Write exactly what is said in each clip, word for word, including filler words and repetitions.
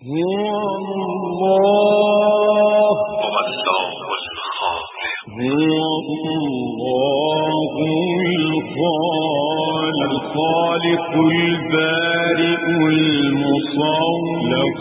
الخالق البارئ المصور له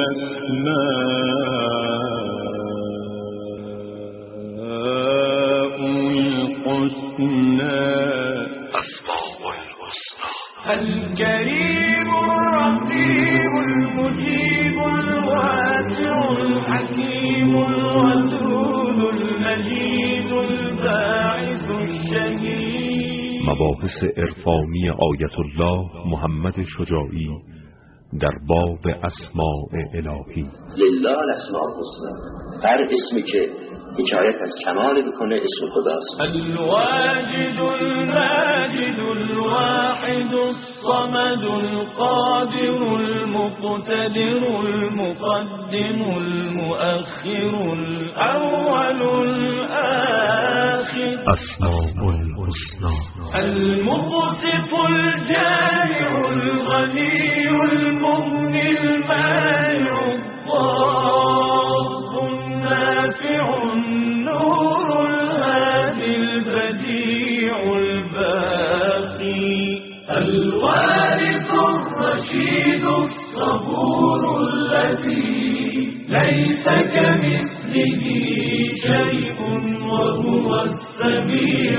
الأسماء الحسنى أسماء الحسنى الكريم الرقيب المجيب الواسع الحكيم الودود المجيد الباعث الشهيد. مباحث عرفانی آیت الله محمد شجاعی در باب اسماء الهی. لله الاسماء الحسنی، هر اسمی که حکایت از کمال بکنه اسم خداست. الواجد الماجد الواحد الصمد القادر المقتدر المقدم المؤخر الاول الاخر. اسماء الحسنى المقسط الجامع الغني المغني المانع الضار النافع النور الهادي البديع الباقي الوارث الرشيد الصبور الذي ليس كمثله شيء وهو السميع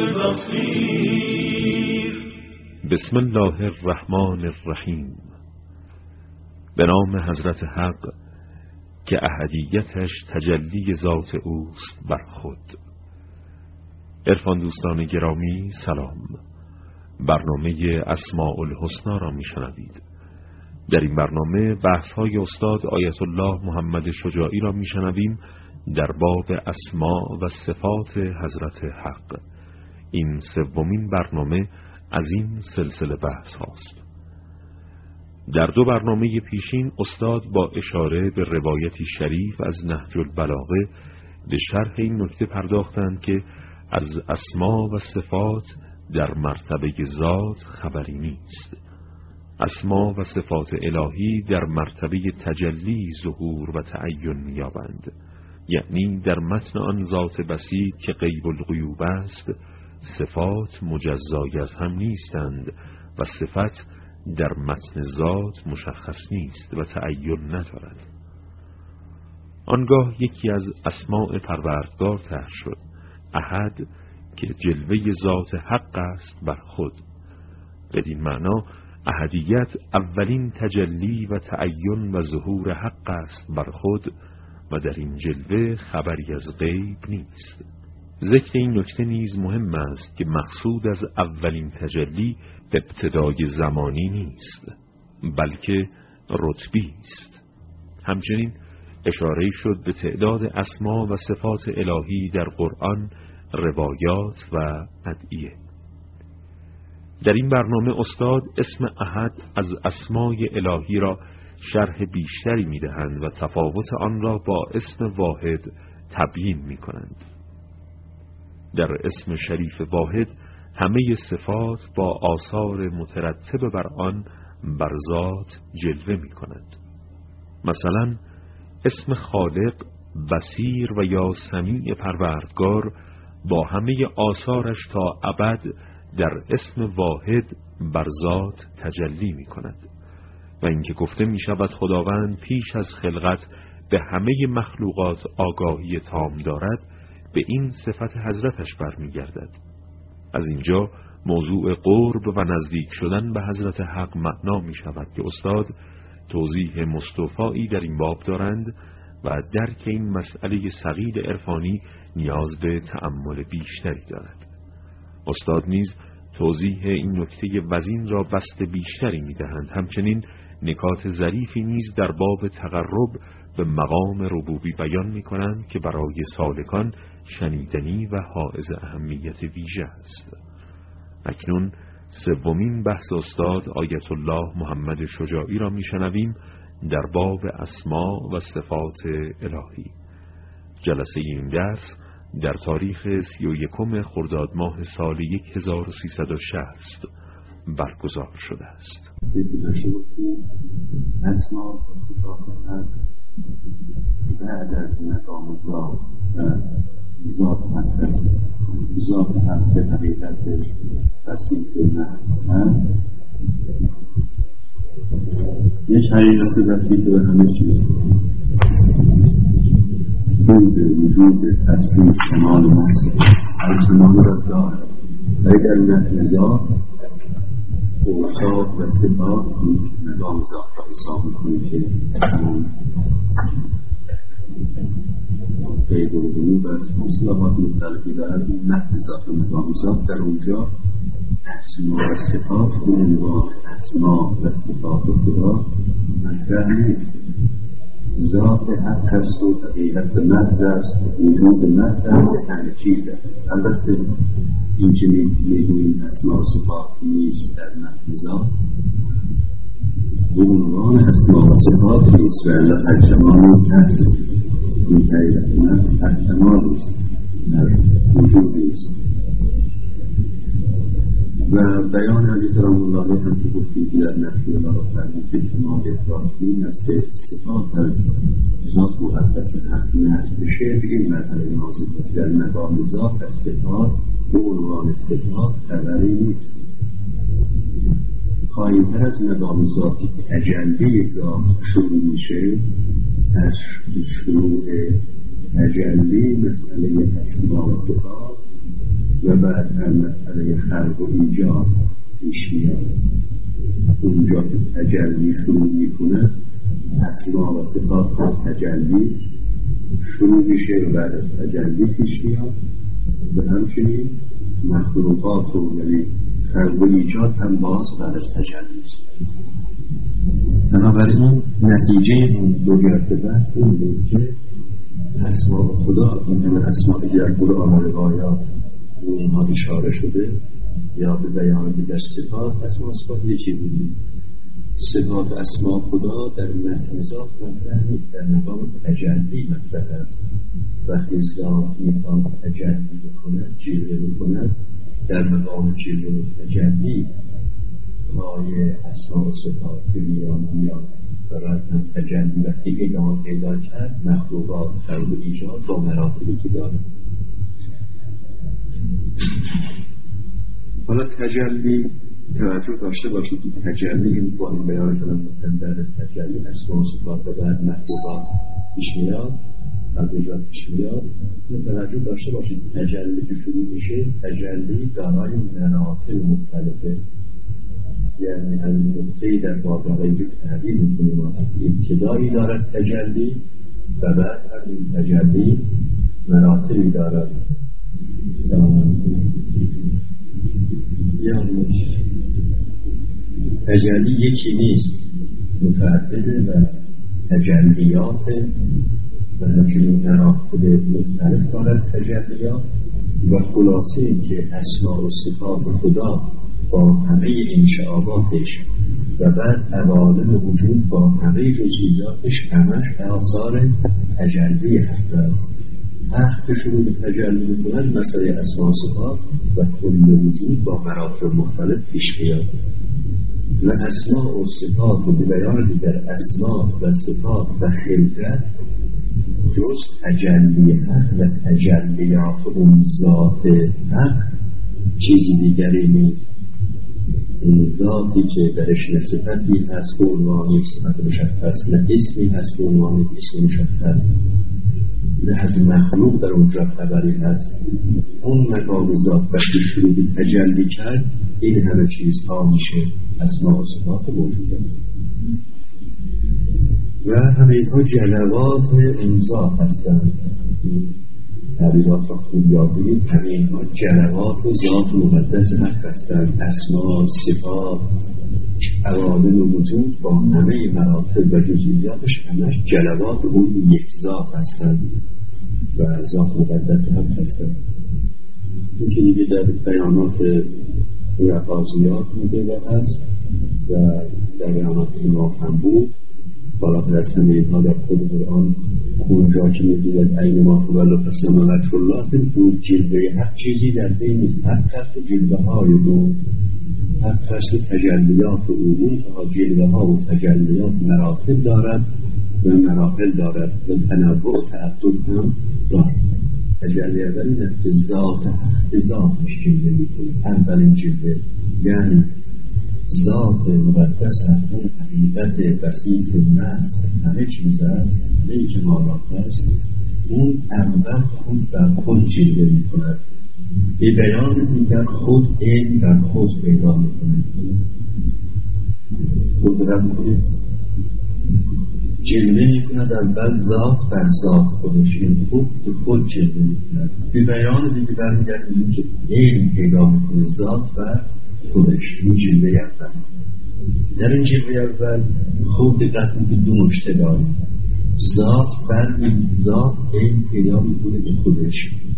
البصير. بسم الله الرحمن الرحیم. به نام حضرت حق که احدیتش تجلی ذات اوست بر خود. عرفان دوستان گرامی سلام. برنامه اسماء الحسنی را میشنوید. در این برنامه بحث‌های استاد آیت الله محمد شجاعی را میشنویم در باب اسماء و صفات حضرت حق. این سومین برنامه از این سلسله بحث هاست. در دو برنامه پیشین استاد با اشاره به روایتی شریف از نهج البلاغه به شرح این نکته پرداختند که از اسما و صفات در مرتبه ذات خبری نیست. اسما و صفات الهی در مرتبه تجلی ظهور و تعین می‌یابند، یعنی در متن آن ذات بسیط که غیب الغیوب است صفات مجزای از هم نیستند و صفت در متن ذات مشخص نیست و تعین ندارد. آنگاه یکی از اسماء پروردگار طرح شد، احد، که جلوه ذات حق است بر خود. بدین معنا احدیت اولین تجلی و تعین و ظهور حق است بر خود و در این جلوه خبری از غیب نیست. ذکر این نکته نیز مهم است که مقصود از اولین تجلی ابتدای زمانی نیست بلکه رتبی است. همچنین اشاره شد به تعداد اسما و صفات الهی در قرآن، روایات و ادعیه. در این برنامه استاد اسم احد از اسمای الهی را شرح بیشتری می‌دهند و تفاوت آن را با اسم واحد تبیین می‌کنند. در اسم شریف واحد همه صفات با آثار مترتب بر آن بر ذات جلوه می‌کنند. مثلا اسم خالق، بصیر و یا سمیع پروردگار با همه آثارش تا ابد در اسم واحد بر ذات تجلی می‌کند. و اینکه گفته می‌شود خداوند پیش از خلقت به همه مخلوقات آگاهی تام دارد، به این صفت حضرتش برمیگردد. از اینجا موضوع قرب و نزدیک شدن به حضرت حق معنا می شود که استاد توضیح مستوفایی در این باب دارند و درک این مسئله ثقیل عرفانی نیاز به تأمل بیشتری دارد. استاد نیز توضیح این نکته وزین را بسط بیشتری می دهند. همچنین نکات ظریفی نیز در باب تقرب به مقام ربوبی بیان می کنند که برای سالکان شنیدنی و حائز اهمیت ویژه است. اکنون سومین بحث استاد آیت الله محمد شجاعی را میشنویم در باب اسما و صفات الهی. جلسه این درس در تاریخ سی و یکم خرداد ماه سال هزار و سیصد و شصت برگزار شده است. اسما و صفات حق بعد از مقام ذات و ذات حق است. ذات حق به حقیقتش وسیع محض هست، یک حقیقت وسیع به همه چیز، وجود وجود هستی کمال محض هر کمال را دارد. اگر نه ذات اوصاف و صفات مقام ذات را حساب می‌کنیم که همون غیب و غیوب است، مصطلحات مختلفی دارد. نفس ذات و مقام ذات در اونجا اسما و صفات به عنوان اسما و صفات خدا مطرح نیست. ذات حق است و حقیقت محض است، وجود محض است، همه چیز است. البته این که میگوییم اسما و صفات نیست در متن ذات به عنوان اسما و صفات نیست، ولی الکمال هست. این حقیقت محض الکمال است، در وجود نیست. و بیان علی سلام الله هم که گفتیم که در نفی الله را فرمود که کمال افراز این است که صفات از ذات مقدس حق نفی بشه. به این مرحله نازل بود در مقام ذات از صفات به عنوان صفات خبری نیست. خواهی‌تر از مقام ذاتی که تجلی ذات شروع میشه، از شروع تجلی مسئله اسما و صفات و بعد هم مسئله خلق و ایجاد پیش میاد. اونجا که تجلی شروع میکنه اسما و صفات از تجلی شروع میشه و بعد از تجلی پیش میاد و همچنین مخلوقات و یعنی خلق و ایجاد هم باز بعد از تجلی است. بنابراین نتیجه این دو گرد بحث این بود که اسما و خدا، این همه اسما که در قرآن و روایات و اینها اشاره شده یا به بیان دیگر صفات، اسما و صفات یکی بودیم. صفات اسما خدا در متن ذات مطرح نیست، در مقام تجلی مطرح است. وقتی ذات میخواد تجلی بکند، جلوه بکند، در مقام جلوه و تجلی مایه اسما و صفات به میان بیاد و رد هم تجلی وقتی ادامه پیدا کرد مخلوقات خلق و ایجاد با مراتبی که داره. حالا تجلی توجه داشته باشید که تجلی این با این بیان کنم مثلا در تجلی اسما و صفات و بعد مخلوقات پیش میاد خلق و ایجاد پیش میاد. توجه داشته باشید تجلی که شروع میشه تجلی دارای مراتب مختلفه، یعنی از نقطه‌ای در واقعی که تعبیر می‌کنیم ابتدایی دارد تجلی و بعد از این تجلی مراتبی دارد. یعنی تجلی یکی نیست، متعدده و تجلیات و همچنین مراتب مختلف دارد تجلیات. و خلاصه این که اسما و صفات خدا با همه انشعاباتش و بعد عوالم وجود با همه جزئیاتش همش آثار تجلی حق است. حق که شروع به تجلی می‌کند مسئله اسما و صفات و کل وجود با مراتب مختلف پیش میاد و اسما و صفات به بیان دیگر اسما و صفات و خلقت جز تجلی حق و تجلیات اون ذات حق چیزی دیگری نیست. این ذاتی که درش نه صفتی هست به عنوان یک صفت مشخص، نه اسمی هست به عنوان یک اسم مشخص، نه از مخلوق در اونجا خبری هست. اون مقام ذات وقتی شروع به تجلی کرد این همه چیزها میشه اسما و صفات موجوده و همه اینها جلوات این ذات هستند. تعبیرات را خوب یاد بگید، همه اینها جلوات ذات مقدس حق هستند. اسما، صفات، عوالم وجود با همه مراتب و جزئیاتش همش جلوات اون یک ذات هستند و ذات مقدس حق هستند. این که دیگه در بیانات رقاضیات میگه و هست و در بیانات امام هم بود. بالاتر از همه اینها در خود قرآن اونجا که میگوید این ما قبل قسم و لطف الله دو جلوه حق چیزی در بین حق هست و جلوه های دو هر فصل تجلیات و علوم تا جلوه ها و تجلیات مراتب دارد و مراحل دارد و تنوع و تعدد هم دارد. تجلی اولی است که ذات حق ذاتش جلوه میکنه. اولین جلوه یعنی ذات مقدس از اون حقیقت بسیط محض همه چیز است، همه جمالات است، اون اول خود بر خود جلوه میکند. به بیان دیگر خود این بر خود پیدا میکنه. قدرت کنید جلوه میکند اول ذات بر ذات خودش، این خود به خود جلوه میکند. به بیان دیگر برمیگردیم که این پیدا میکنه ذات بر خودش. این جلوه اول. در این جلوه اول خود دقت که دو نکته داریم. ذات بر این ذات این پیدا میکنه به خودش.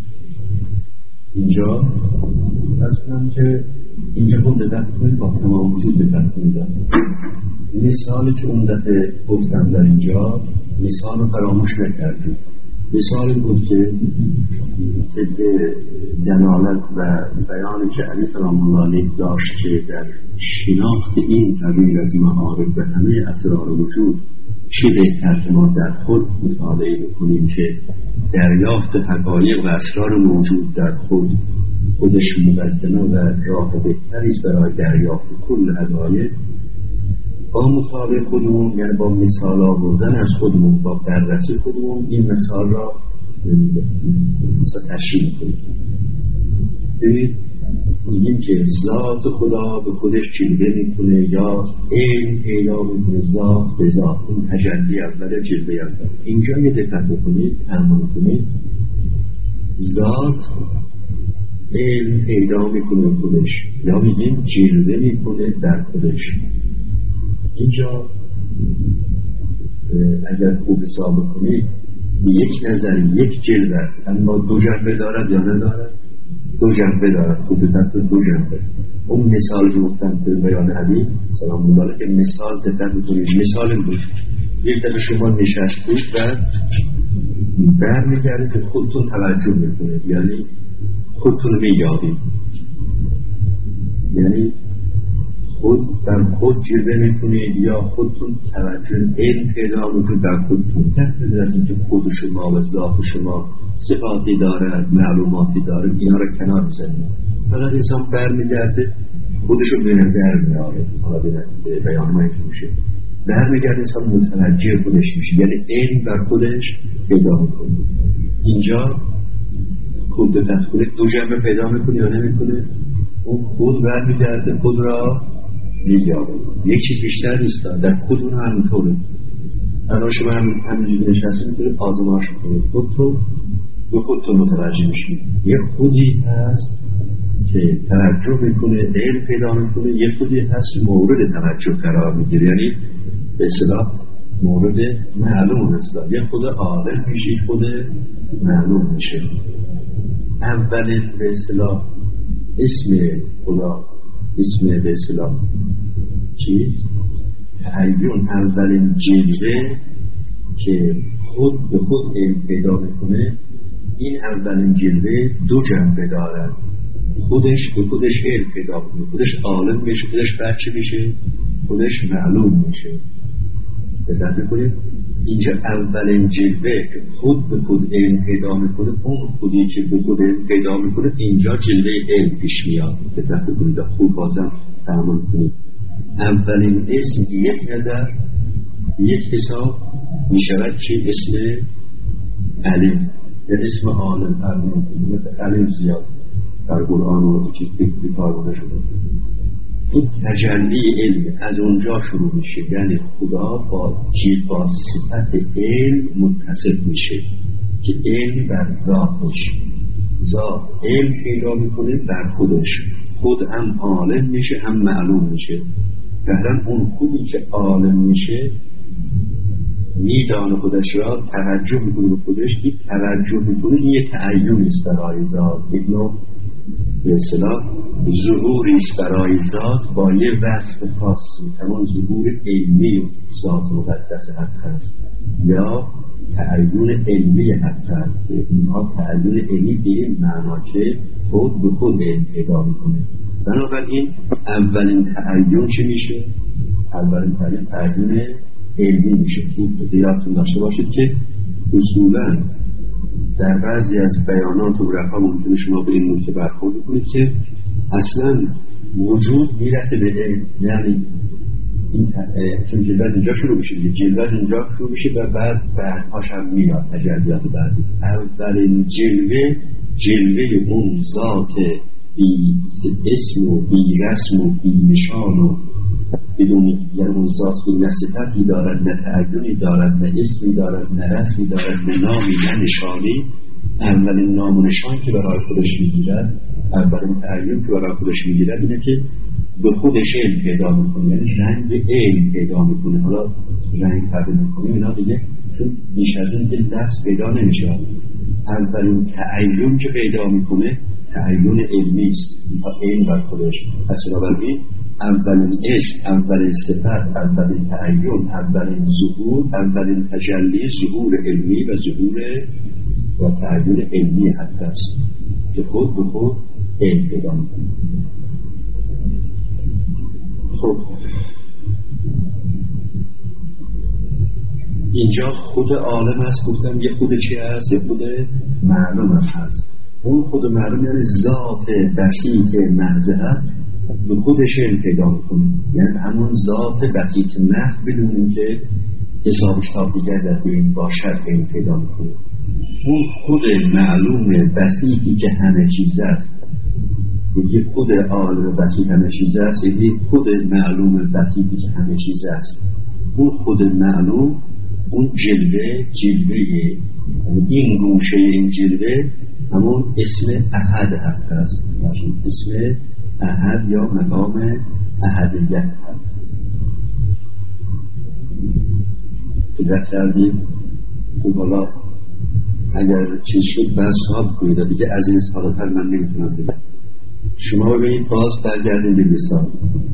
اینجا از کنم که اینجا خود دقت کنید، با تمام وجود دقت کنید. مثالی که اون دفعه گفتم در اینجا مثال رو فراموش نکردیم. مثال بود که طبق دلالت و بیانی که علی سلام الله علیه داشت که در شناخت این قبیل از معارف و همه اسرار وجود چه بهتر که ما در خود مطالعه بکنیم که دریافت حقایق و اسرار موجود در خود خودش مقدمه و راه بهتری است برای دریافت کل حقایق. با مطالعه خودمون یعنی با مثال آوردن از خودمون، با بررسی خودمون این مثال را مثلا تشریح کنیم. ببینید میگیم که ذات خدا به خودش جلوه میکنه یا علم پیدا میکنه ذات به ذات. این تجلی اول جلوه اول. اینجا یه دقت بکنید، تأمل کنید. ذات علم پیدا میکنه خودش یا میگیم جلوه میکنه در خودش. اینجا اگر خوب حساب کنید یک نظر یک جلوه است، اما دو جنبه دارد یا ندارد؟ دو جنبه دارد. خوب دقت دو جنبه. اون مثال که گفتم در بیان علی سلام الله علیه که مثال دقت کنید. مثال بود یک دفعه شما نشستید و برمیگردید که خودتون توجه میکنید، یعنی خودتون رو مییابید، یعنی خود در خود جلوه میکنید یا خودتون توجه علم پیدا میکنید در خودتون. تحت از که خود شما و ذات شما صفاتی دارد، معلوماتی دارد، اینا رو کنار میزنید. فقط انسان برمیگرده خودش رو به نظر میاره. حالا به بیان ما اینکه میشه برمیگرده انسان متوجه خودش میشه، یعنی علم بر خودش پیدا میکنه. اینجا خود دقت کنید دو جنبه پیدا میکنه یا نمیکنه؟ اون خود برمیگرده خود را میگه یک چیز بیشتر نیست. در خود اون همینطوره. الان شما هم همینجوری نشسته میتونید آزمایش کنید، خودتون به خودتون متوجه میشید. یه خودی هست که توجه میکنه، علم پیدا میکنه، یه خودی هست که مورد توجه قرار میگیره، یعنی به اصطلاح مورد معلوم است. یه خود عالم میشه، خود معلوم میشه. اولین به اصطلاح اسم خدا، اسم به اصطلاح چیز تعین، اولین جلوه که خود به خود علم پیدا میکنه، این اولین جلوه دو جنبه دارد. خودش به خودش علم پیدا میکنه، خودش عالم میشه، خودش بچه میشه، خودش معلوم میشه. دقت میکنید اینجا اولین جلوه که خود به خود علم پیدا میکنه، اون خودی که به خود علم پیدا میکنه اینجا جلوه علم پیش میاد. دقت میکنید خوب بازم تأمل کنید. اولین اسم یک نظر یک حساب میشود چی؟ اسم علیم یا اسم عالم. مثل علیم زیاد در قرآن و چیز بکار شده. این تجلی علم از اونجا شروع میشه، یعنی خدا با جیب با صفت علم متصف میشه که علم بر ذاتش، ذات علم پیدا میکنه بر خودش، خود هم عالم میشه هم معلوم میشه. بهرم اون خودی که عالم میشه میدانه خودش را، توجه میکنه به خودش. این توجه میکنه این یه تعین است برای ذات، یک نوع به اصطلاح ظهوری است برای ذات با یه وصف خاصی، همون ظهور علمی ذات مقدس حق است یا تعین علمی حق است. اینها تعین علمی به این معنا که خود به خود علم پیدا میکنه. بنابراین اولین تعین چه میشه؟ اولین تعین تعین علمی میشه. خوب یادتون داشته باشید که اصولا در بعضی از بیانات و رفا ممکنه شما به این نکته برخورد کنید که اصلا وجود میرسه به علم، یعنی این چون جلوت اینجا شروع میشه، جلوت اینجا شروع میشه و بعد بعدهاش هم میاد تجلیات بعدی. اولین جلوه جلوه اون ذات بی اسم و بی رسم و بی نشان و بدون، یعنی اون ذات بی نه صفتی دارد، نه تعینی دارد، نه اسمی دارد، نه رسمی دارد، نه نامی نه نشانی. اولین نام و نشان که برای خودش میگیرد، اولین تعین که برای خودش میگیرد اینه که به خودش علم پیدا میکنه، یعنی رنگ علم پیدا میکنه. حالا رنگ پیدا میکنه اینا دیگه چون بیش از این که دست پیدا نمیشه. اولین تعین که پیدا میکنه تعین علمی است، علم بر خودش. پس بنابراین اولین اسم، اولین صفت، اولین تعین، اولین ظهور، اولین تجلی ظهور علمی و ظهور و تعین علمی حتی است که خود به خود علم پیدا میکنه. خب اینجا خود عالم هست، گفتم یه خود چی هست؟ یه خود معلوم هست. اون خود معلوم یعنی ذات بسیط محض هست به خودش علم پیدا میکنه، یعنی همون ذات بسیط محض بدون اینکه حساب کتاب دیگر در بین باشد علم پیدا میکنه. اون خود معلوم بسیطی که همه چیز است، یکی خود عالم بسیط همه چیز است، یکی خود معلوم بسیطی که همه چیز است. اون خود معلوم، اون جلوه جلوه این گوشه این جلوه همون اسم احد هست، اسم احد یا مقام احدیت هست که دست کردید. خوب حالا اگر چیز شد بس خواب کنید دیگه از این سالتر من نمیتونم بگم. شما ببینید باز برگردیم به مثال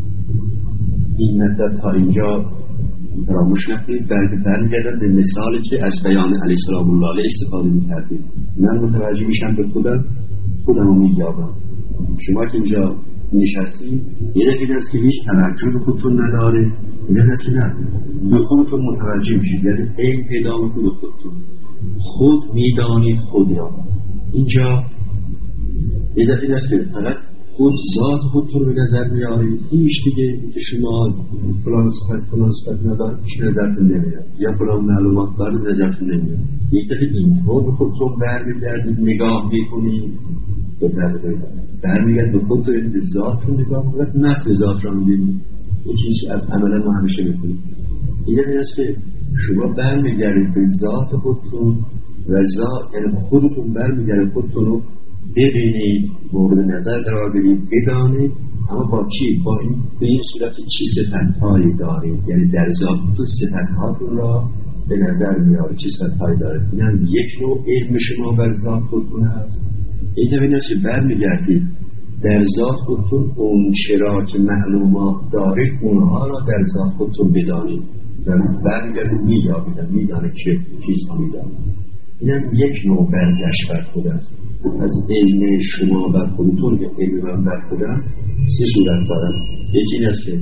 این مدت تا اینجا فراموش نکنید، برگردم به مثالی که از بیان علیه السلام الله استفاده میکردیم. من متوجه میشم به خودم خودم رو میگیابم. شما که اینجا نشستی یه دقیقه است که هیچ توجه به خودتون نداره، یه دقیقه است که نه به خودتون متوجه میشید، یعنی این پیدا میکنید خودتون خود میدانید خود را. اینجا یه دقیقه است که فقط خود ذات خودتون رو به نظر میارید، هیچ دیگه که شما فلان صفت فلان صفت ندارد هیچ نظرتون نمیاد یا فلان معلومات دارد نظرتون نمیاد. یک دقیقه اینطور به خودتون برمیگردید نگاه میکنید برمیگرد به خودتون به ذاتتون نگاه کنید، نه به ذات را میبینید. این چیز از عملا ما همیشه میکنید. این دقیقه است که شما برمیگردید به ذات خودتون و ذات یعنی خودتون برمیگردید خودتون رو ببینید، مورد نظر قرار بدید، بدانید. اما با چی؟ با این به این صورت چی صفت‌هایی دارید، یعنی در ذاتتون صفت‌هاتون را به نظر میارید چی صفت‌هایی دارید. این هم یک نوع علم شما بر ذات خودتون هست. این طبیعی است که برمیگردید در ذات خودتون اون چرا که معلومات دارید اونها را در ذات خودتون بدانید و برمیگردید مییابید، میدانید چه چیزها میدانید. این هم یک نوع برگشت بر خود است. از علم شما بر خودتون به علم من بر خودم سه صورت دارم. یکی این است که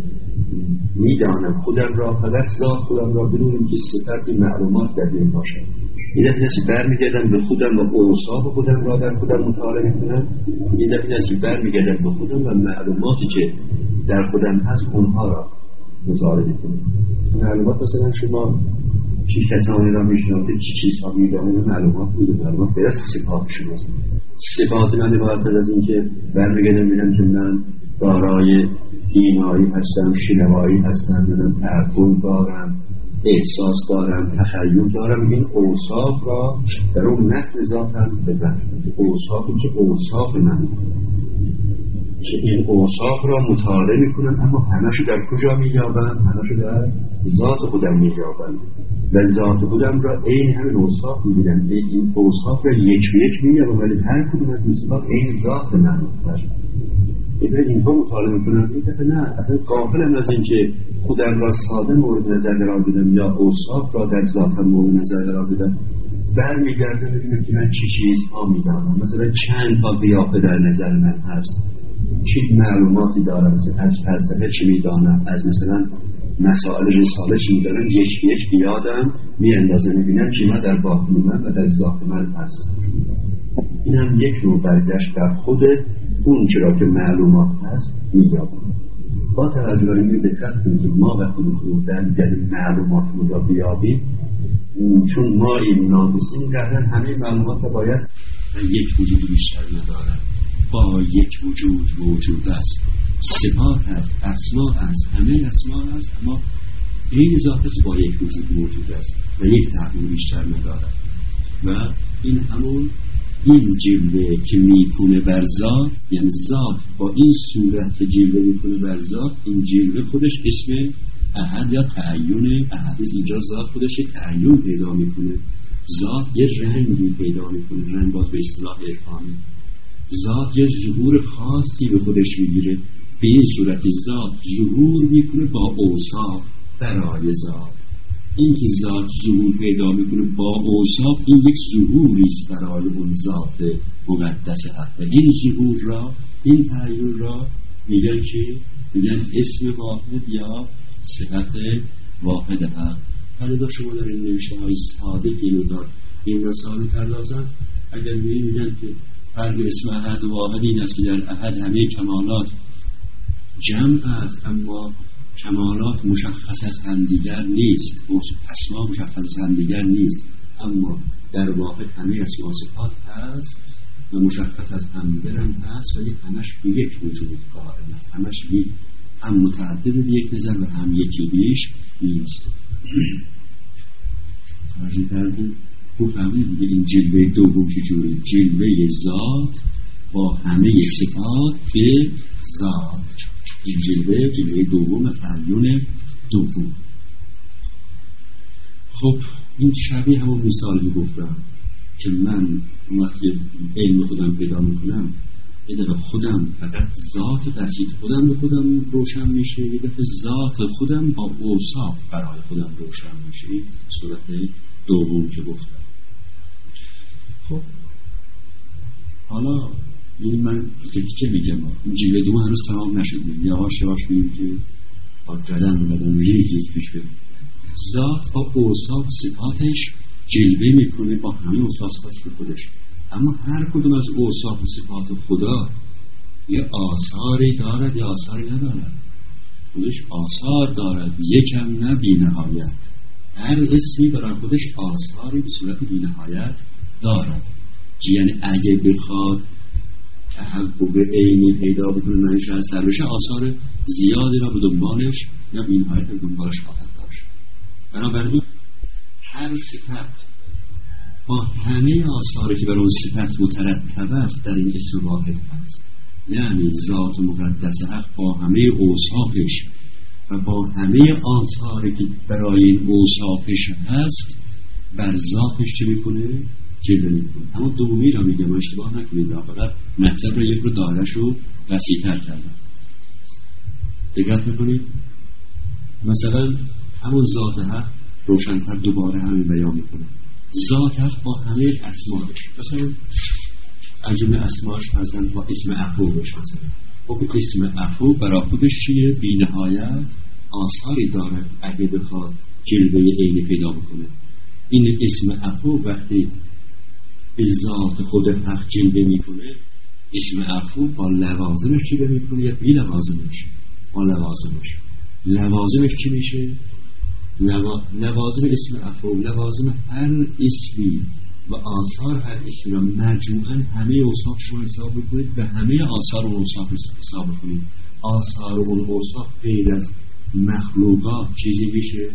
میدانم خودم را، فقط ذات خودم را بدون اینکه صفت معلومات در این باشد. این دفعه است که برمیگردم به خودم و اوصاف خودم را در خودم مطالعه میکنم. این دفعه است که برمیگردم به خودم و معلوماتی که در خودم هست اونها را مطالعه میکنم. معلومات مثلا شما چی کسانی را میشناسید، چی چیزها میدانید، معلومات میدونید، معلومات باید صفات شماست. صفات من عبارت از این که برمیگردم میگم که من دارای بینایی هستم، شنوایی هستم، من تعقل دارم، احساس دارم، تخیل دارم. این اوصاف را در اون متن ذاتم ببرم، اوصافی که اوصاف من که این اوصاف را مطالعه میکنم، اما همشو در کجا مییابم؟ همشو در ذات خودم مییابم و ذات خودم را عین همین اوصاف میبینم. این اوصاف را یک به یک مییابم ولی هر کدوم از این صفات عین ذات من هست. این اینها مطالعه میکنم. این دفعه نه، اصلا غافلم از این که خودم را ساده مورد نظر قرار بدم یا اوصاف را در ذاتم مورد نظر قرار بدم. برمیگردم ببینم که من چی چیزها میدانم. مثلا چند تا قیافه در نظر من هست، چه معلوماتی دارم، از فلسفه چی میدانم، از مثلا مسائل رساله چی میدانم، یک یک بیادم میاندازه میبینم که ما در باطن من و در ذات من هست. این هم یک نوع برگشت در خود اون چرا که معلومات هست مییابم. با توجه به این دقت کنید که ما وقتی میخوایم در معلومات رو بیابیم، چون ما این ناقصیم قطعا همه معلومات رو باید یک وجود بیشتر ندارد، با یک وجود موجود است، صفات است، اسما است، همه اسما است، اما این ذاتش با یک وجود موجود است و یک تحول بیشتر ندارد. و این همون این جلوه که میکنه بر ذات، یعنی ذات با این صورت که جلوه میکنه بر ذات، این جلوه خودش اسم احد یا تعین احد. اینجا ذات خودش یک تعین پیدا میکنه، ذات یه رنگی پیدا میکنه، رنگ باز به اصطلاح عرفانی، ذات یه ظهور خاصی به خودش میگیره. به این صورت ذات ظهور میکنه با اوصاف برای ذات. این که ذات ظهور پیدا میکنه با اوصاف، این یک ظهوریست برای اون ذات مقدس حق. این ظهور را، این تعین را میگن که میگن اسم واحد یا صفت واحد حق. حالا دا شما در این نوشته های ساده که اینو دار این رساله پردازن، اگر میگن میگن که فرق اسم احد واحد این است که در احد همه کمالات جمع است، اما کمالات مشخص از همدیگر نیست، اسما مشخص از همدیگر نیست، اما در واقع همه اسما صفات هست و مشخص از همدیگر هم هست، ولی همش به یک وجود قائم است، همش یک، هم متعدد به یک نظر و هم یکی بیش نیست. توجه کردیم؟ خوب فهمید دیگه این جلوه دوم چجوری؟ جلوه ذات با همه صفات به ذات. این جلوه جلوه دوم و تعین دوم. خب این شبیه همون مثالی گفتم که من وقتی علم خودم پیدا میکنم، یه دفعه خودم فقط ذات بسیط خودم به خودم روشن میشه، یه دفعه ذات خودم با اوصاف برای خودم روشن میشه. این صورت دوم که گفتم. خب حالا این من چه میگم، این جلوه دوم هنوز تمام نشده، یواش یواش میگیم که با قدم و قدم ریز ریز پیش بریم. ذات با اوصاف صفاتش جلوه میکنه با همه اوصاف صفات خودش، اما هر کدوم از اوصاف صفات خدا یه آثاری دارد یا آثاری ندارد. خودش آثار دارد، یکم نه بی نهایت. هر اسمی برای خودش آثاری به صورت بی نهایت دارد، یعنی اگه بخواد تحقق عینی پیدا بکنه منش از سر بشه، آثار زیادی را به دنبالش یا بی نهایت به دنبالش خواهد داشت. بنابراین هر صفت با همه آثاری که برای اون صفت مترتب است در این اسم واحد هست، یعنی ذات مقدس حق با همه اوصافش و با همه آثاری که برای این اوصافش هست بر ذاتش چه میکنه؟ جلوه میکنه. اما دومی را میگم اشتباه نکنید، فقط مطلب را یک رو دارش رو وسیع‌تر کردم. دقت میکنید؟ مثلا همون ذات حق روشن‌تر دوباره همین بیان میکنه. ذات حق با همه اسماش، مثلا اجمه اسماش مثلا با اسم عفو بشه، مثلا خب اسم عفو برای خودش چیه؟ بی نهایت آثاری داره اگه بخواد جلوه عینی پیدا بکنه. این اسم عفو وقتی به ذات خود حق جلوه میکنه، اسم عفو با لوازمش جلوه میکنه یا بی لوازمش؟ با لوازمش. لوازمش چی میشه؟ لوا... لوازم اسم عفو، لوازم هر اسمی و آثار هر اسمی را مجموعاً همه اوصافش رو حساب بکنید و همه آثار اون اوصاف حساب بکنید. آثار اون اوصاف غیر از مخلوقات چیزی میشه؟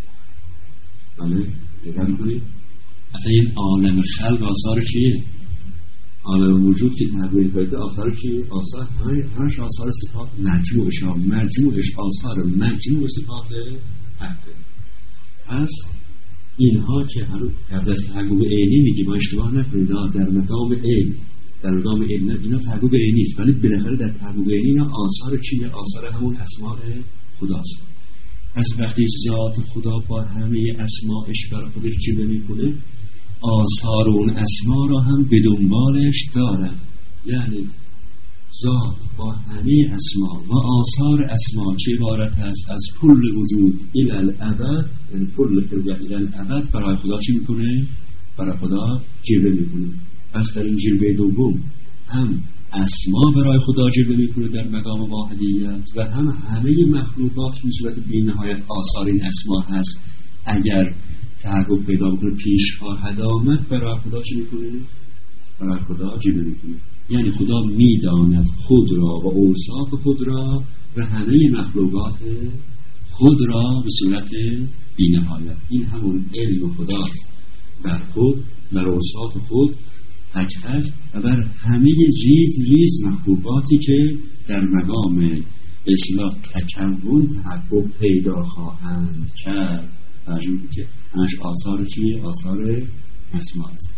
بله؟ دقت کنید. اصلا این عالم خلق آثار چیه؟ عالم وجود که تحویل پیدا آثار چیه؟ آثار همه همش آثار صفات مجموعش ها، مجموعش آثار مجموع صفات حقه. پس اینها که هنوز قبل از تحقق عینی میگیم، ما اشتباه نکنید، در مقام عین در مقام عین اینا تحقق عینی است، ولی بالاخره در تحقق عینی اینا آثار چیه؟ آثار همون اسماء خداست. پس وقتی ذات خدا با همه اسماءش برای خودش جلوه میکنه، آثار اون اسما را هم به دنبالش دارن. یعنی ذات با همه اسما و آثار اسما که عبارت است از کل وجود الی الابد، یعنی کل خلقت الی الابد، برای خدا چی میکنه؟ برای خدا جلوه میکنه. پس در این جلوه دوم هم اسما برای خدا جلوه میکنه در مقام واحدیت و هم همه مخلوقات به صورت بی‌نهایت آثار این اسما هست. اگر تحقق پیدا بکنه پیش خواهد آمد، برای خدا چی میکنه؟ برای خدا جلوه میکنه. یعنی خدا میداند خود را و اوصاف خود را و همه مخلوقات خود را به صورت بی‌نهایت. این همون علم خدا بر خود، بر اوصاف خود تک تک و بر همه ریز ریز مخلوقاتی که در مقام به اصطلاح تکون تحقق پیدا خواهند کرد. ترجمه که همش آثار چیه؟ آثار اسما است.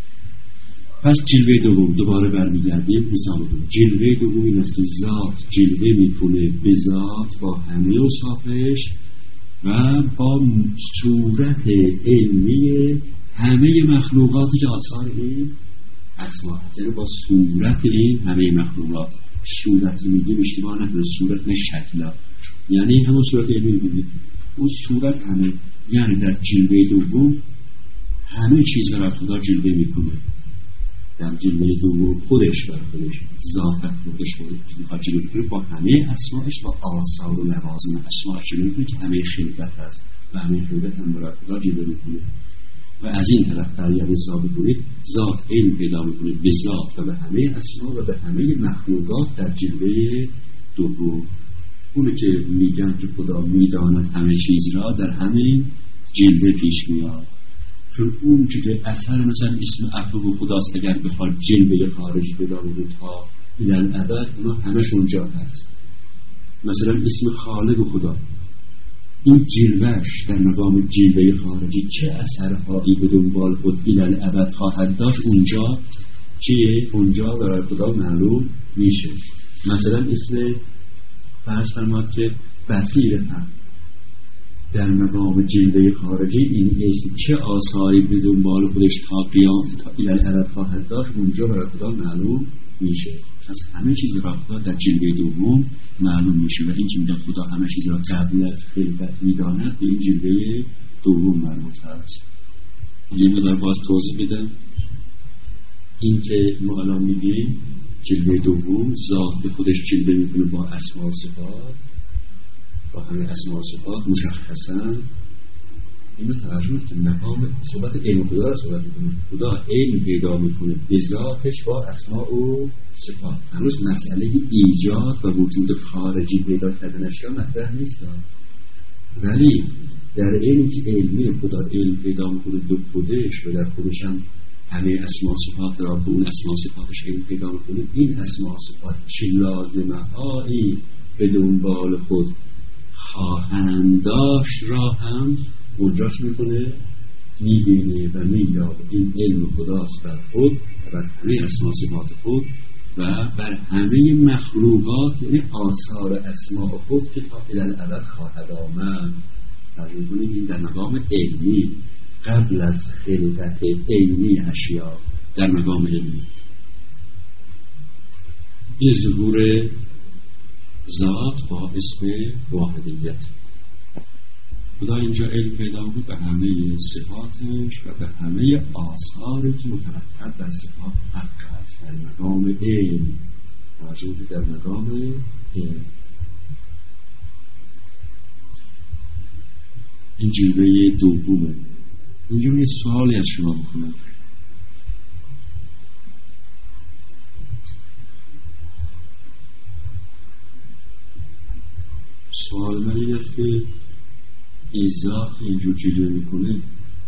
پس جلوه دوم دوباره برمیگردیم حساب کنیم. جلوه دوم این است که ذات جلوه میکنه به ذات با همه اوصافش و با صورت علمی همه مخلوقاتی که آثار این اسما هست، یعنی با صورت این همه مخلوقات. صورت میگیم اشتباه نکنه، صورت نه شکلا، یعنی همون صورت علمی میگیم اون صورت همه، یعنی در جلوه دوم همه چیز برای خدا جلوه میکنه. در جلوه دوم خودش برای خودش ذات خودش میخواد جلوه میکنه با همه اسماش، با آثار و لوازم اسماش جلوه میکنه که همه خلقت هست و همه خلقت هم برای خدا جلوه میکنه. و از این طرف در یاد حساب کنید ذات علم پیدا میکنه به ذات و به همه اسما و به همه مخلوقات در جلوه دوم. اونه که میگن که خدا میداند همه چیز را در همین جلوه پیش میاد، چون اون که اثر مثلا اسم افعال خداست اگر بخواد جلوه خارجی پیدا بکنه تا الالعبد، اونا همش اونجا هست. مثلا اسم خالق خدا، این جلوهش در مقام جلوه خارجی چه اثرهایی به دنبال خود الالعبد خواهد داشت، اونجا چیه؟ اونجا برای خدا معلوم میشه. مثلا اسم فرض فرماد که بصیر هم در مقام جلوه خارجی این اسم چه آثاری به دنبال خودش تا قیام تا الالعبد خواهد داشت، اونجا برای خدا معلوم میشه. از همه چیز برای خدا در جلوه دوم معلوم میشه و این که میگه خدا همه چیز را قبل از خلقت میداند به این جلوه دوم مربوط هست. یه مقدار باز توضیح بدم. این که ما الان میگیم جلوه دوم ذات به خودش جلوه میکنه با اسما و صفات، با همه اسما و صفات مشخصا. اینو ترجمه که مقام صحبت علم خدا را صحبت میکنه. خدا علم پیدا میکنه به ذاتش با اسما و صفات. هنوز مسئله ایجاد و وجود خارجی پیدا کردن اشیا مطرح نیست، ولی در علمی که علمی خدا علم پیدا میکنه به خودش و در خودش هم همه اسما و صفات را به اون اسما و صفاتش علم پیدا میکنه. این اسما و صفات چه لازمه هایی به دنبال خود خواهند داشت را هم اونجاش میکنه میبینه و مییابه. این علم خداست بر خود و بر همه اسما و صفات خود و بر همه مخلوقات، یعنی آثار اسما و خود که تا الالعبد خواهد آمد. ترجمه کنید این در مقام علمی قبل از خلقت علمی اشیا در مقام علمی. این ظهور ذات با اسم واحدیت. خدا اینجا علم پیدا بود به همه صفاتش و به همه آثاری که مترتب بر صفات حق است در مقام علم. واجب در مقام علم. این جلوه دومه. اینجا یه سوالی از شما بکنم. سوال من این است که این ذات اینجور جلوه میکنه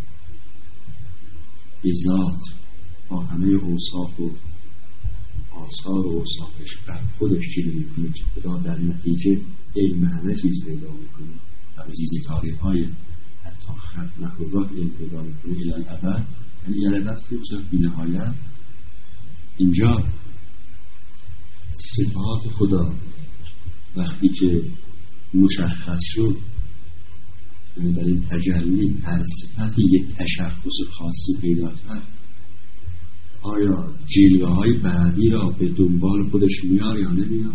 به ذات با همه اوصاف و آثار و اوصافش بر خودش جلوه میکنه که خدا در نتیجه علم همه چیز پیدا میکنه و عزیز تاریخ های حتی خط مخلوقات علم پیدا میکنه الالعبد، یعنی الالعبد که بسید بی نهایت. اینجا صفات خدا وقتی که مشخص شد، یعنی در این تجلی هر صفتی یک تشخص خاصی پیدا کرد، آیا جلوه های بعدی را به دنبال خودش میار یا نمیار؟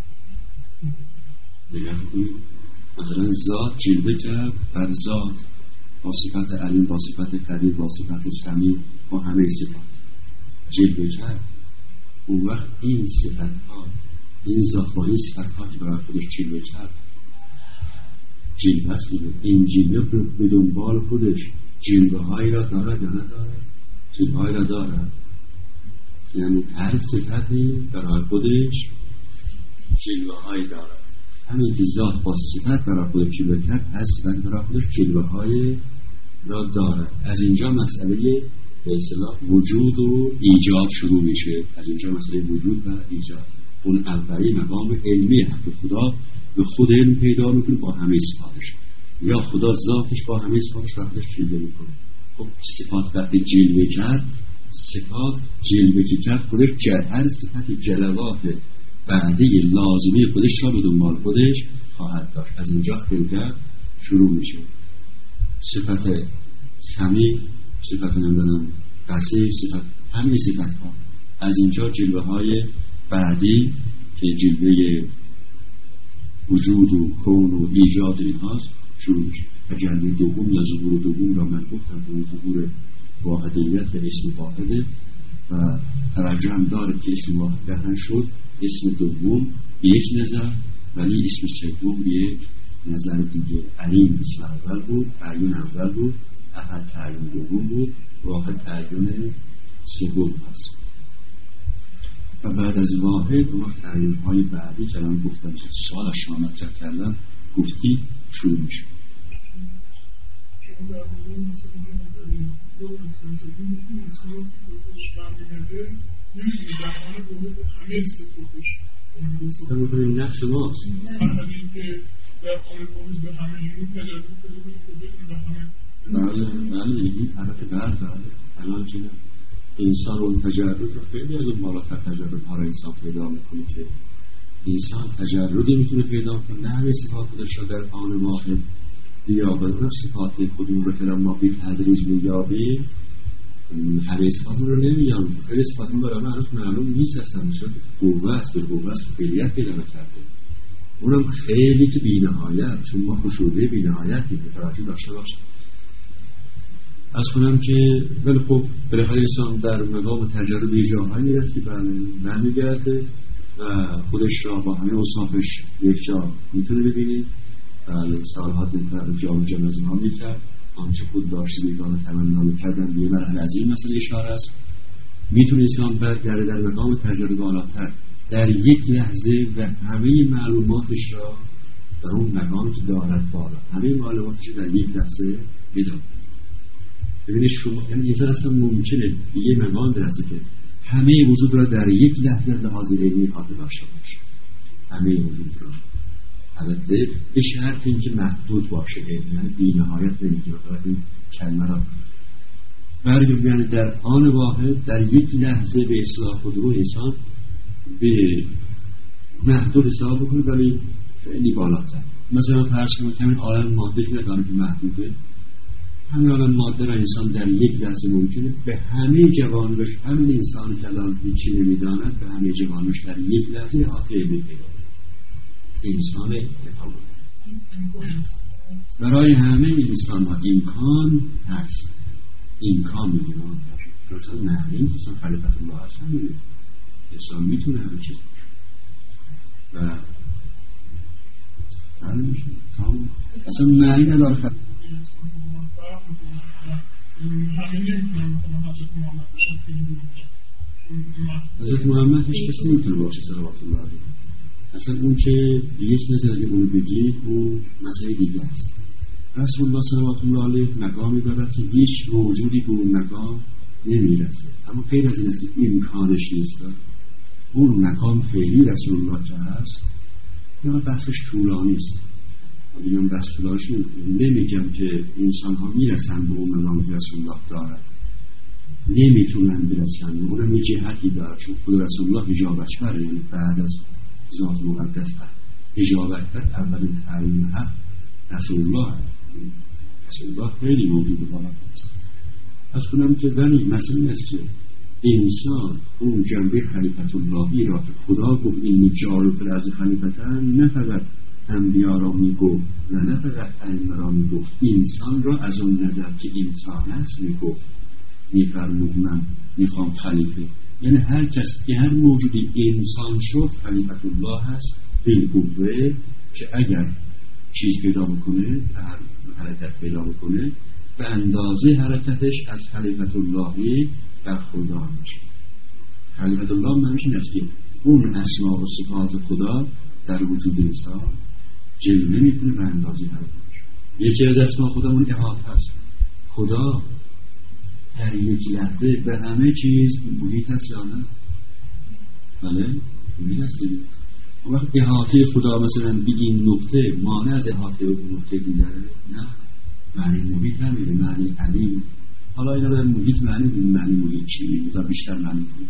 نگاه کنید، مثلا ذات جلوه کرد بر ذات با صفت علیم، با صفت قدیر، با صفت سمیع، با همه صفات جلوه کرد. اون وقت این صفت ها، این ذات با این صفت ها که برای خودش جلوه کرد جلوه است. این جلوه به دنبال خودش جلوه هایی را دارد یا ندارد؟ جلوه هایی را دارد. یعنی هر صفتی برای خودش جلوه هایی دارد. همین که ذات با صفت برای خودش جلوه کرد، هر صفت برای خودش جلوه های را دارد. از اینجا مسئله به اصطلاح وجود و ایجاد شروع میشه. از اینجا مسئله وجود و ایجاد. اون اولی مقام علمی حق خدا به خود علم پیدا میکنه با همه صفاتش، یا خدا ذاتش با همه صفاتش را خودش جلوه میکنه. خب صفات وقتی جلوه کرد، صفات جلوه کرد خودش هر صفت جلوات بعدی لازمی خودش را به دنبال خودش خواهد داشت. از اینجا خلقت شروع میشه. صفت سمیع، صفت نمیدونم بصیر، صفت همین صفت ها از اینجا جلوه های بعدی که جلوه وجود و کون و ایجاد اینهاست شروع میشه. و جلوه دوم یا ظهور دوم را من گفتم به اون ظهور واحدیت به اسم واحده و ترجم داره که اسم واحده شد. اسم دوم به یک نظر، ولی اسم سوم به یک نظر دیگه. علیم اسم اول بود، عیون اول بود، احد تعیین دوم بود، واحد تعیین سوم هست. و بعد از واحد اون تعیین های بعدی که الان گفتم سوال شما مطرح کردم گفتی شروع میشه. در مورد نفس ماست بله بله این حرف بعد بله الان که انسان اون تجرد رو خیلی از اون بالاتر تجرد ها را انسان پیدا میکنه که انسان تجردی میتونه پیدا کنه نه همه صفات خودش را در آن واحد بیابد. صفات خودمون رو که ما بی تدریج میابیم همه صفاتمون رو نمیابیم. خیلی صفاتمون برای من هنوز معلوم نیست اصلا میشه قوه است به قوه است که فعلیت پیدا نکرده. اونم خیلی که بی نهایت، چون ما خشوده بی نهایتی متوجه داشته باشیم. از کنم که ولی خب بالاخره انسان در مقام تجربه به جاهایی میرسه که برمیگرده و خودش را با همه اوصافش یک جا میتونه ببینید. بله سالها دیگر جامعه جمع از ما میکرد آنچه خود داشته بیگانه تمنا میکردن به مرحله از این مسئله اشاره است. میتونه انسان برگرده در مقام تجربه بالاتر در یک لحظه و همه معلوماتش را در اون مقام که دارد بالا همه معلوماتش در یک لحظه بداند. ببینید شما یعنی انسان اصلا ممکنه به یه مقام برسه که همه وجود را در یک لحظه لحاظ علمی خاطر داشته باشه. همه وجود را البته به شرط اینکه محدود باشه، یعنی بی نهایت نمیگه. فقط این کلمه را برگرد یعنی در آن واحد در یک لحظه به اصلاح خود رو انسان به محدود حساب بکنه ولی خیلی بالاتر. مثلا فرض کنید همین عالم ماده که نداره که محدوده، همین عالم ماده را انسان در یک لحظه ممکنه به همه جوانبش، همین انسان که الان هیچی نمیداند به همه جوانبش در یک لحظه حاطه میگیره. انسان اتفاق برای همه انسان ها امکان هست. امکان میدونم چون معنی انسان خلیفت الله هست همینه. انسان میتونه همه چیز و همه میشه تمام اصلا معنی نداره. خب حضرت محمد هیچ کسی نمیتونه باشه صلوات الله علیه. اصلا اون که یک نظر اگه اون بگید اون مسئله دیگه است. رسول الله صلوات الله علیه مقامی دارد که هیچ موجودی به اون مقام نمیرسه، اما غیر از این است که امکانش نیست. اون مقام فعلی رسول الله که هست یا بحثش طولانی است. میگم بحث طولانیش نمیگم که انسان ها میرسن به اون مقام که رسول الله دارد، نمیتونن برسن. اونم یه جهتی دارد چون خود رسول الله حجابش بره، یعنی بعد از ذات مقدس حجابش بر اولین تعیین حق رسول الله رسول الله خیلی موجود بالا است. از کنم که ولی مسئله است که انسان اون جنبه خلیفت اللهی را که خدا گفت این جعل فی الارض خلیفتن، نه فقط انبیا را میگفت و نه فقط ائمه را میگفت، انسان را از اون نظر که انسان است میگفت، میفرمود من میخوام خلیفه. یعنی هر کس که هر موجودی انسان شد خلیفت الله هست بالقوه، که اگر چیز پیدا میکنه حرکت پیدا میکنه به اندازه حرکتش از خلیفت اللهی برخوردار میشه. خلیفت الله معنیش این است که اون اسما و صفات خدا در وجود انسان جلوه میکنه به اندازه حرکتش. یکی از اسما خودمون احاطه هست. خدا در یک لحظه به همه چیز محیط هست یا نه؟ بله محیط هست. اون وقت احاطه خدا مثلا به این نقطه مانع از احاطه اون نقطه دیگره؟ نه، معنی محیط نمیده، معنی علیم. حالا اینا رو محیط معنی بید، معنی محیط چی میده بیشتر معنی بید،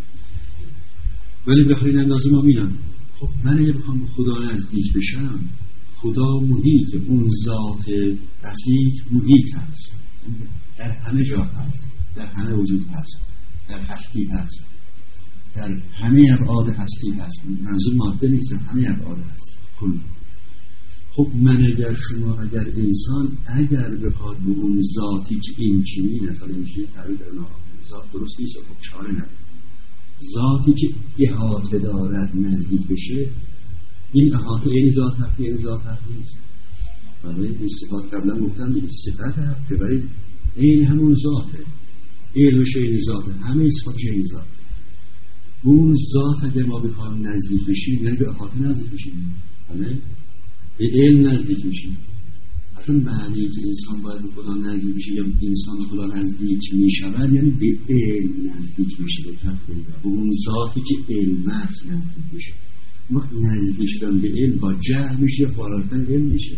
ولی به خیلی اندازه ما میدن. خب من اگه بخوام خدا نزدیک بشم، خدا محیط، اون ذات بسیط محیط هست، در همه جا هست، در همه وجود هست، در هستی هست، در همه ابعاد هستی هست. منظور ماده نیست، همه ابعاد هست کل. خب من اگر شما اگر انسان اگر بخواد به اون ذاتی که این چنین مثلا این چنین تعریف در ذات درست نیست، خب چاره نداره. ذاتی که احاطه دارد نزدیک بشه، این احاطه این ذات هست، این ذات هست نیست. برای این صفات قبلا گفتم این صفت هست که برای این همون ذاته، علمش این ذاته، همه صفاتش این ذاته. اون ذات اگر ما بخوایم نزدیک بشیم یعنی به احاطه نزدیک بشیم، بله؟ به علم نزدیک بشیم. اصلا معنی که انسان باید به خدا نزدیک بشه یا انسان به خدا نزدیک میشود یعنی به علم نزدیک بشه، به تفکر به اون ذاتی که علم است نزدیک بشه. وقت نزدیک شدن به علم با جهل میشه یا بالاتر علم میشه.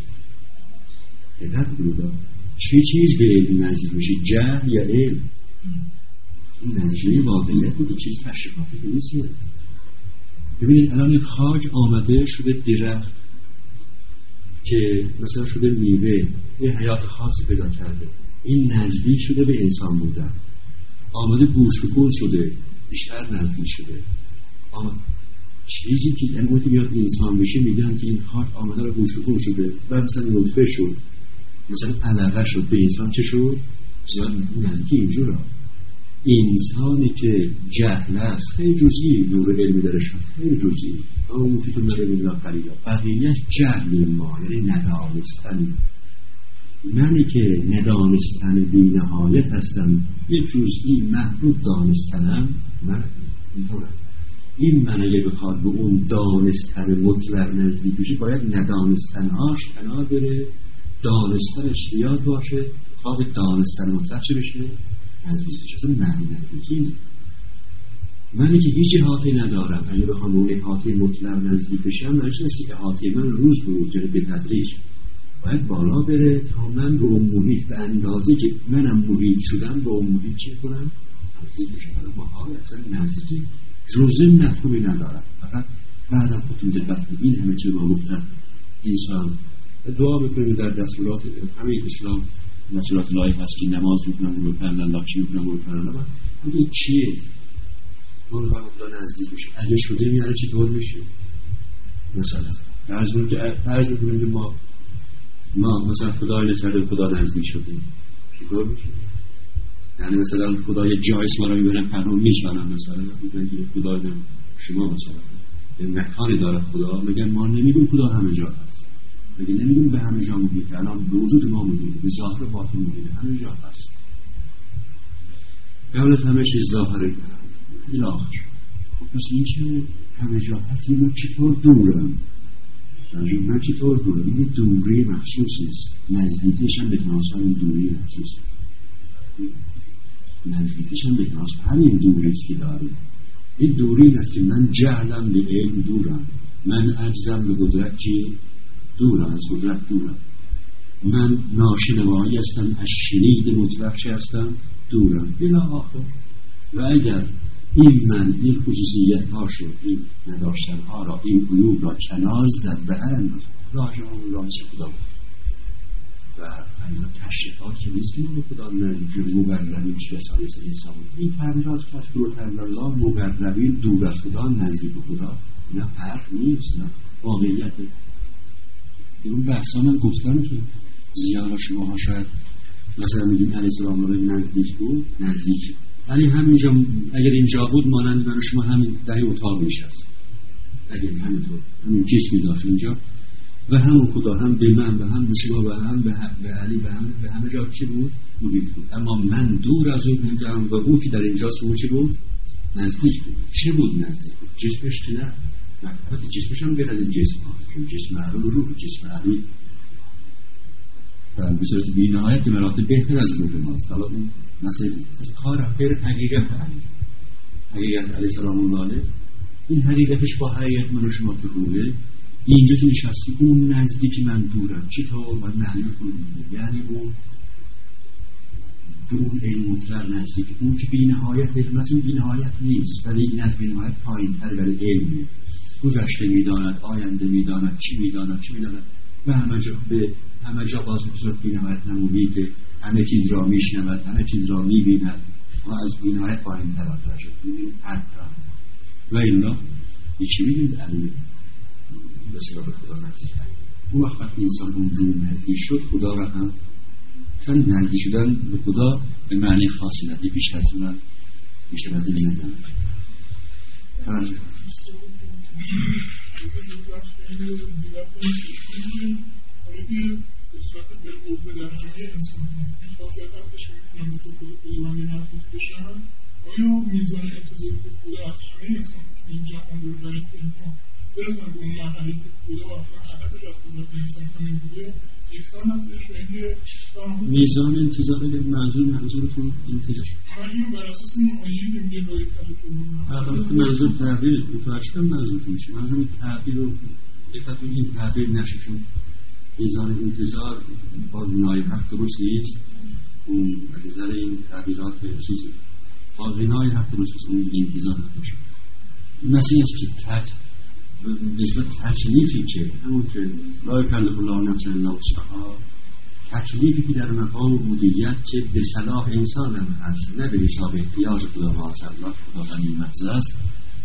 دقت کنید چه چیز به علم نزدیک میشه، جهل یا علم؟ این نتیجه واقعیت بود، چیز تشریفاتی نیست. ببینید الان خاک آمده شده درخت که مثلا شده میوه، یه حیات خاصی پیدا کرده، این نزدیک شده به انسان بودن. آمده گوشت و گل شده، بیشتر نزدیک شده. آمد چیزی که یعنی وقتی میاد انسان بشه میگن که این خاک آمده رو گوشت و گل شده و مثلا نطفه شد، مثلا علقه شد، به انسان چه شد؟ زیاد نزدیک اینجور. انسانی که جهل است خیلی جزئی نور علمی درش هست، خیلی جزئی، اما اون که تو نره بودن قریبا بقیه جهل ما یعنی ندانستن. منی که ندانستن بی نهایت هستم، یه جزئی محدود دانستنم، من اینطورم. این من اگه بخواد به اون دانستن مطلق نزدیک بشه باید ندانستنهاش کنار بره، دانستنش زیاد باشه تا به دانستن مطلق چه بشه؟ نزدیک بشه. اصلا معنی نزدیکی منی که هیچ احاطه ندارم اگه بخوام به اون احاطه مطلق نزدیک بشم معنیش نیست که احاطه من روز به روز یعنی به تدریج باید بالا بره تا من به اون محیط به اندازه که منم محیط شدم به اون محیط چه کنم؟ نزدیک بشم. محال اصلا نزدیکی جزء مفهومی ندارم. فقط بعدم خودتون دقت کنید این همه چیز ما گفتن انسان دعا میکنیم در دستورات همه اسلام، دستورات الهی هست که نماز میکنم رو پرندن لاچی میکنم رو پرندن این چیه؟ اون رو خدا نزدیک میشه اگه شده میاره چطور میشه؟ مثلا فرض کنیم که فرض کنیم که ما ما مثلا خدای نکرده خدا نزدیک شدیم چطور میشه؟ یعنی مثلا خدا یه جای اسم را میبرن پرنام میشانم مثلا میگن که خدا شما مثلا یه مکانی داره خدا، میگن ما نمیگیم خدا همه جا هست، میگن نمیگیم به همه جا میگیم، الان به وجود ما میگیم، به ظاهر باطن میگیم، همه جا هست. قبل از همه چیز ظاهره این آخر. خب پس این که همه جا هست این چطور دورم؟ من چطور دورم؟ این دوری مخصوص نیست، نزدیکیش هم به تناسب این دوری مخصوص نزدیکیش هم به تناسب همین دوریست که داریم. این دوری این است که من جهلم به علم دورم، من عجزم به قدرت چی؟ دورم، از قدرت دورم، من ناشنوایی هستم، از شنید مطلق چه هستم؟ دورم بلا آخر. و اگر این من این خصوصیت ها شد، این نداشتن ها را، این عیوب را کنار زد به هر اندازه راجع اون راجع خدا بود. و اینا تشریفات که نیست که ما به خدا نزدیک مقربین چه رسانه انسان این تعبیرات که دورتر الله مقربین دور از خدا نزدیک خدا اینا حرف نیست، نه واقعیت. اون بحثا من گفتم که زیاد شما ها شاید مثلا میگیم علیه السلام الله نزدیک بود، نزدیک ولی همینجا اگر اینجا بود مانند من شما همین در اتاق میشست، اگر همینطور همین جسمی داشت اینجا و همون خدا هم به من و هم به شما و هم به, به علی و هم به همه جا چی بود؟ محیط بود. اما من دور از او بودم و او که در اینجاست اون چی بود؟ نزدیک بود. چه بود نزدیک بود؟ جسمش که نه مکتبت جسمش هم غیر از جسم ها چون جسم عقل و روح جسم عقلی و به صورت بی نهایت مراتب بهتر از روح ماست. حالا این مثلا کار غیر حقیقت علی حقیقت علیه السلام الله این حقیقتش با حقیقت من و شما که روحه اینجا که نشستی اون نزدیک من دورم چطور باید معنی کنیم؟ یعنی اون به اون علم مطلق نزدیک اون که بی نهایت علم است، اون بی نهایت نیست ولی این از بی نهایت پایین تر ولی علمیه. گذشته میداند، آینده میداند، چی میداند چی میداند و همه جا به همه جا باز به صورت بی نهایت نمودی که همه چیز را میشنود، همه چیز را میبیند و از بی نهایت پایین تر آتر شد میبینید حتی و اینا چی میدید علمه بسیار به خدا نزدیک اون وقت وقتی انسان اونجور نزدیک شد خدا را هم اصلا نزدیک شدن به خدا به معنی خاصی نزدیک بیشتر از اون بیشتر از این ندن فرانجه آیا میزان انتظار خدا از همه انسان که اینجا اون رو دارید که اینکان برسن به اون مرحله که خدا اصلا هدفش از خدا انسان همین بوده یکسان هستش و اینکه میزان انتظار منظور منظورتون انتظار من بر اساس این آیه که میگه باید تبتون منظور تعبیر متوجهم منظورتون چیه؟ منظور تعبیر رو دقیقا این تعبیر نشه چون میزان انتظار با بنای حق درست نیست اون نظر این تعبیرات چیزی با بنای حق درست نیست اون انتظار نشه مثل است که تج نسبت تکلیفی که همون که لا یکلف الله نفسا الا وسعها تکلیفی که در مقام عبودیت که به صلاح انسان هم هست نه به حساب احتیاج خدا و الله خدا غنی محض است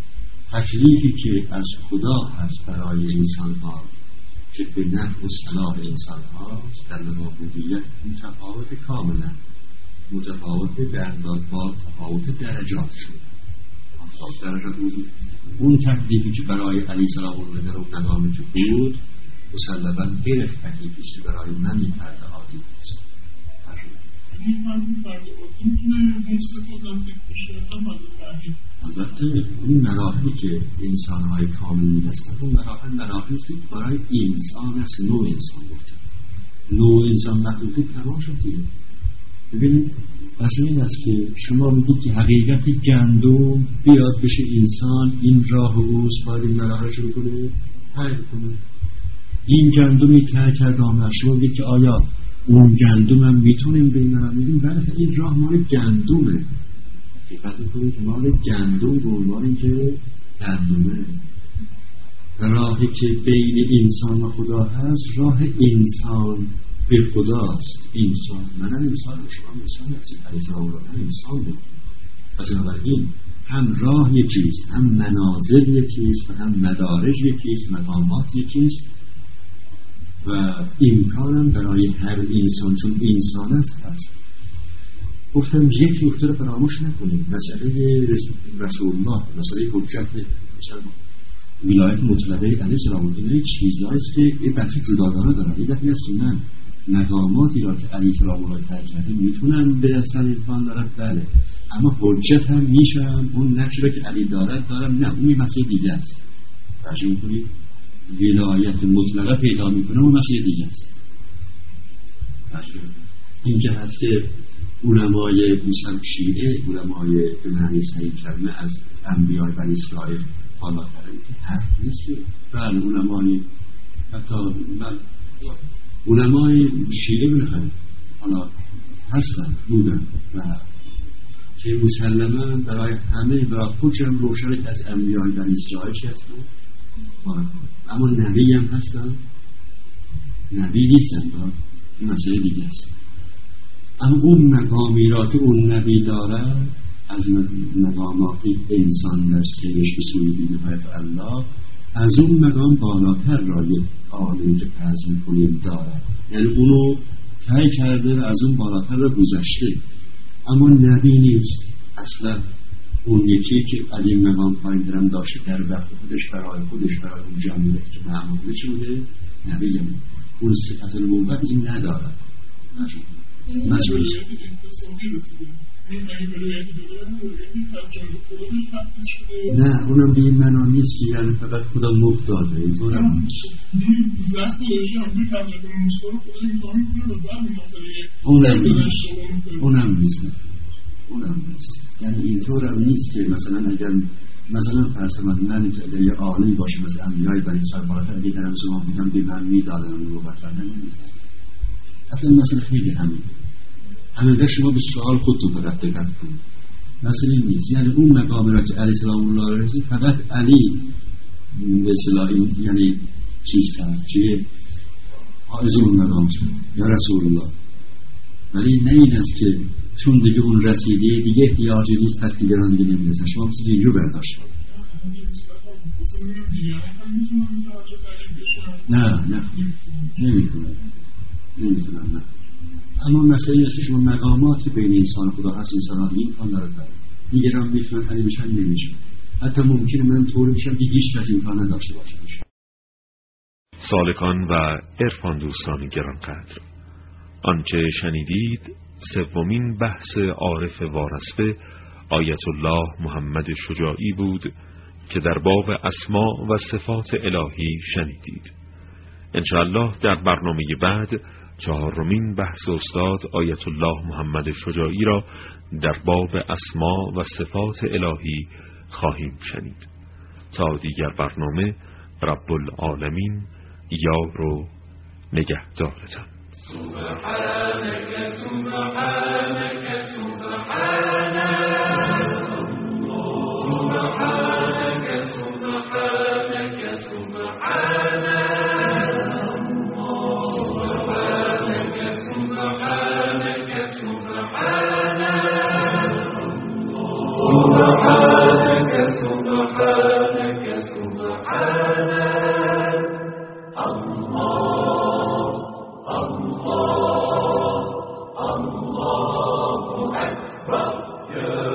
تکلیفی که از خدا هست برای انسان ها که به نفع و صلاح انسان هاست در مقام عبودیت متفاوت کاملا متفاوت در با تفاوت درجات شد درجات وجود اون تکلیفی که برای علی سلام الله در اون مقام که بود مسلماً غیر از تکلیفی که برای من این فرد عادی است. این فرد عادی میتونه مستفاده بشه هم از تغییر. البته این مراحلی که انسان‌های کامل می‌رسند اون مراحل مراحلی است که برای انسان است نوع انسان گفته. نوع انسان مخلوقی تمام شد دیگه. ببینید اصلا این است که شما میگید که حقیقت گندم بیاد بشه انسان این راه اوست باید این مراحل شروع کنه حل کنه این گندمی که کرده آمد شما میگید که آیا اون گندم هم میتونیم به این مراحل میگیم بله این راه مال گندمه دقت میکنید که مال گندم به عنوان اینکه گندمه راهی که بین انسان و خدا هست راه انسان به خداست انسان منم انسان شما انسان هستید علیه السلام الله هم انسان بود پس بنابراین هم راه یکیست هم منازل یکیست و هم مدارج یکیست مقامات یکیست و امکانم برای هر انسان چون انسان است هست گفتم یک نکته رو فراموش نکنید مسئله رسول الله مسئله حجت مثلا ولایت مطلقه علیه السلام الله چیزهاییست که این بحث جداگانه دارد یک دفعی است که من مقاماتی را که علیه السلام الله ترک کرده میتونم به اصلا امکان دارد بله اما حجت هم میشم اون نقشی را که علی دارد دارم نه اون مسئله دیگه است ترجمه کنید ولایت مطلقه پیدا میکنه اون مسئله دیگه است این که هست که علمای مثلا شیعه علمای به معنی صحیح کلمه از انبیاء بنی اسرائیل حالا کردن که حرف نیست که بله علمای حتی علمای شیعه بنخواهیم حالا هستن بودن و که مسلما برای همه برای خودشم روشنه که از انبیاء بنی اسرائیل هستن اما نبی هم هستن نبی نیستن این مسئله دیگه است. اما اون مقامی را که اون نبی داره از مقامات انسان در سیرش به سوی بینهایت الله، از اون مقام بالاتر را یک عالمی که پذیر می‌کنیم داره، یعنی اونو طی کرده و از اون بالاتر را گذشته، اما نبی نیست اصلا. اون یکی که از این مقام پایین درم داشته در وقت خودش برای خودش برای اون جمعیت که معموله چی بوده؟ نبی هم اون صفت نبوت این نداره. مسئولیت نه، اونم به این معنا نیست که یعنی فقط خدا مفت داده، اینطور هم نیست. اونم نیست اونم نیست اونم نیست یعنی اینطور هم نیست که مثلا اگر مثلا فرض من من اگر یه عالمی باشه مثلا انبیای بنی اسرائیل بالاتر اگه درم زمان بودم به من میدادن اون رو بطر نمیدن. اصلا مثلا خیلی همین همینقدر شما به سوال خودتون فقط دقت کنید، مثلا نیست. یعنی اون مقام را که علی سلام الله علیه رسید فقط علی به اصطلاح یعنی چیز کرد چیه حائز اون مقام شد یا رسول الله، ولی نه این است که چون دیگه اون رسیده دیگه احتیاجی نیست پس دیگران دیگه نمیرسن. شما بسید اینجور برداشت نه نه نمیتونم نمیتونم نه. اما مسئله اینه که شما مقاماتی بین انسان خدا هست، انسان ها این کان دارد دیگران میتونن حلی بشن نمیشن، حتی ممکنه من طور بشم که هیچ کسی امکان نداشته باشه. سالکان و عرفان دوستان گرانقدر، آنچه شنیدید سومین بحث عارف وارسته آیت الله محمد شجاعی بود که در باب اسما و صفات الهی شنیدید. انشاءالله در برنامه بعد چهارمین بحث استاد آیت الله محمد شجاعی را در باب اسما و صفات الهی خواهیم شنید. تا دیگر برنامه، رب العالمین یار و نگهدارتان. سبحانك سبحانك سبحانك سبحانك سبحانك سبحانك سبحانك سبحانك سبحانك الله الله الله أكبر.